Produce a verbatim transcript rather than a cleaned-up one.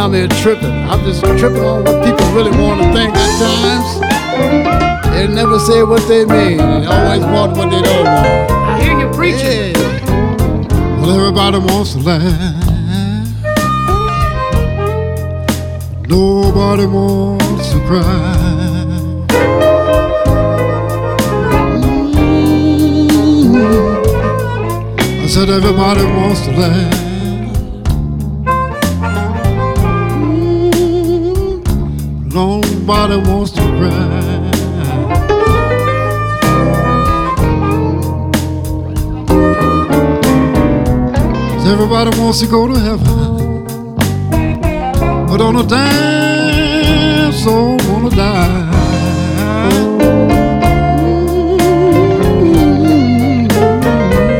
I'm here tripping. I'm just tripping on what people really want to think at times. They never say what they mean. They always want what they don't want. I hear you preaching. Yeah. Well, everybody wants to laugh. Nobody wants to cry. I said everybody wants to laugh. Mm, nobody wants to cry. So everybody wants to go to heaven, but on a damn soul wanna die.